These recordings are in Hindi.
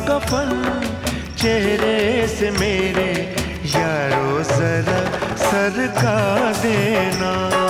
कफन चेहरे से मेरे यारो जरा सरका देना।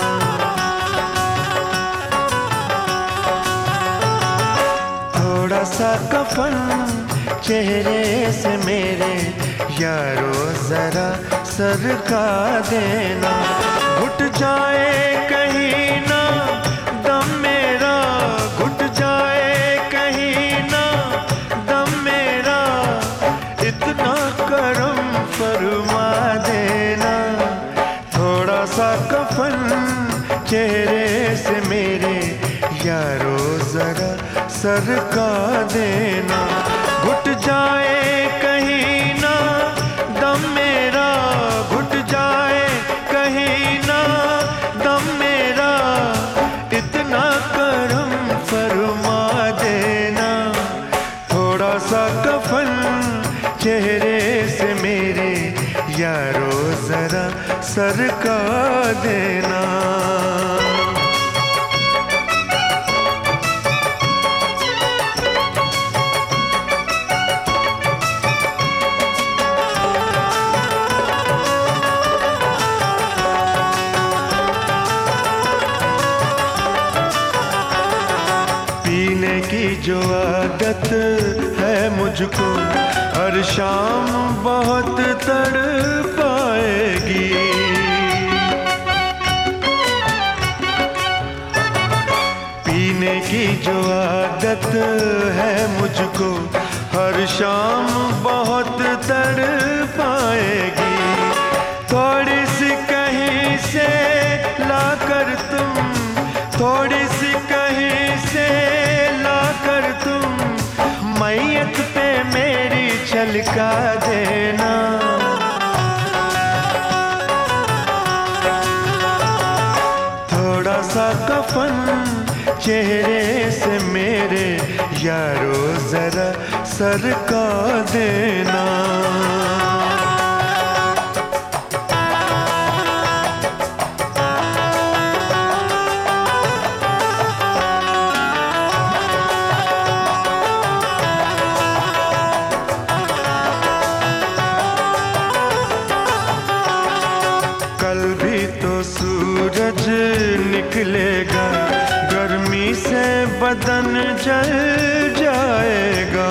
थोड़ा सा कफन चेहरे से मेरे यारो जरा सरका देना। घुट जाए कहीं ना दम मेरा, घुट जाए कहीं ना दम मेरा, इतना करम फरमा देना। थोड़ा सा कफन चेहरे से मेरे यारो जरा सरका देना। घुट जाए कहीं ना दम मेरा, घुट जाए कहीं ना दम मेरा, इतना करम फरमा देना। थोड़ा सा कफन चेहरे से मेरे यारो जरा सरका देना। पीने की जो आदत है मुझको हर शाम बहुत तड़पाएगी। पीने की जो आदत है मुझको हर शाम बहुत तड़पाएगी। थोड़ी सी कहीं से लाकर तुम, थोड़ी सी कहीं से लाकर तुम मैयत पे मेरी छलका देना। थोड़ा सा कफन चेहरे से मेरे यारो जरा सरका देना। कल भी तो सूरज निकलेगा, गर्मी से बदन जल जाएगा।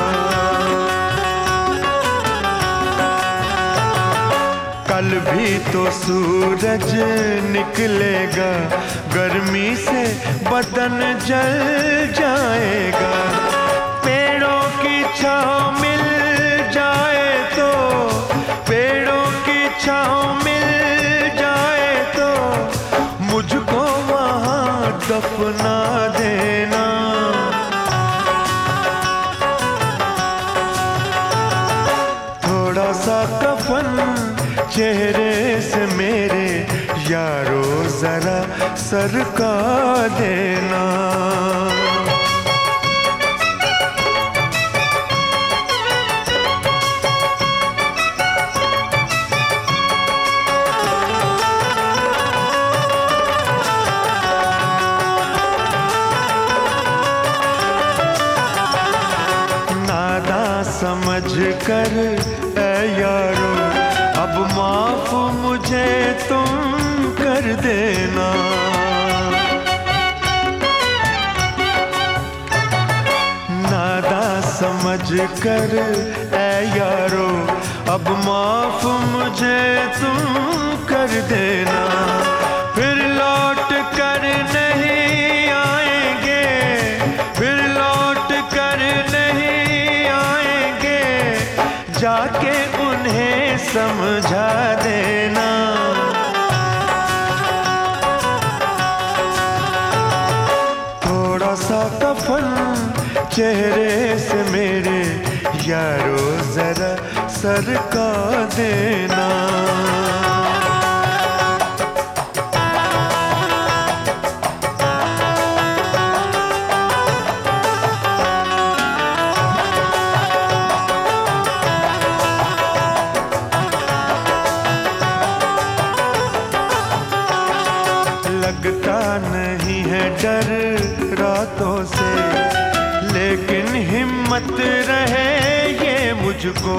कल भी तो सूरज निकलेगा, गर्मी से बदन जल जाएगा। पेड़ों की छाँव मिल जाए तो, पेड़ों की छाँव मिल जाए तो मुझको वहाँ दफना देना। थोड़ा सा कफन चेहरे से मेरे यारो जरा सरका देना। समझ कर ऐ यारो अब माफ मुझे तुम कर देना। नादा समझ कर ऐ यारो अब माफ मुझे तुम कर देना। फिर लौट कर नहीं आएंगे, फिर लौट कर नहीं आएंगे, जाके उन्हें समझा देना। थोड़ा सा कफन चेहरे से मेरे यारो जरा सरका देना। लगता नहीं है डर रातों से, लेकिन हिम्मत रहे मुझको।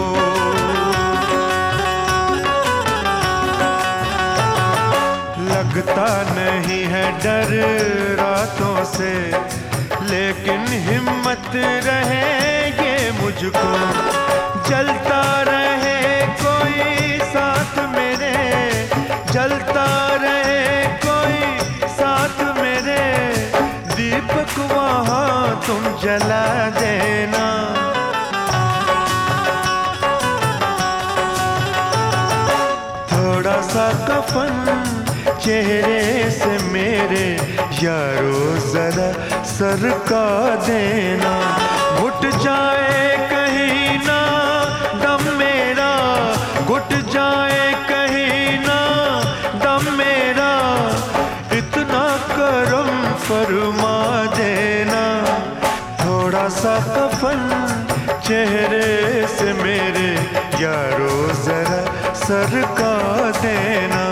लगता नहीं है डर रातों से, लेकिन हिम्मत रहे ये मुझको। जलता रहे कोई साथ मेरे, जलता रहे कोई साथ मेरे, दीपक वहाँ तुम जला देना। थोड़ा सा कफन चेहरे से मेरे यारो जरा सरका देना। घुट जाए कहीं ना दम मेरा, घुट जाए कहीं ना दम मेरा, इतना करम फरमा देना। थोड़ा सा कफन चेहरे से मेरे यारो जरा सरका देना।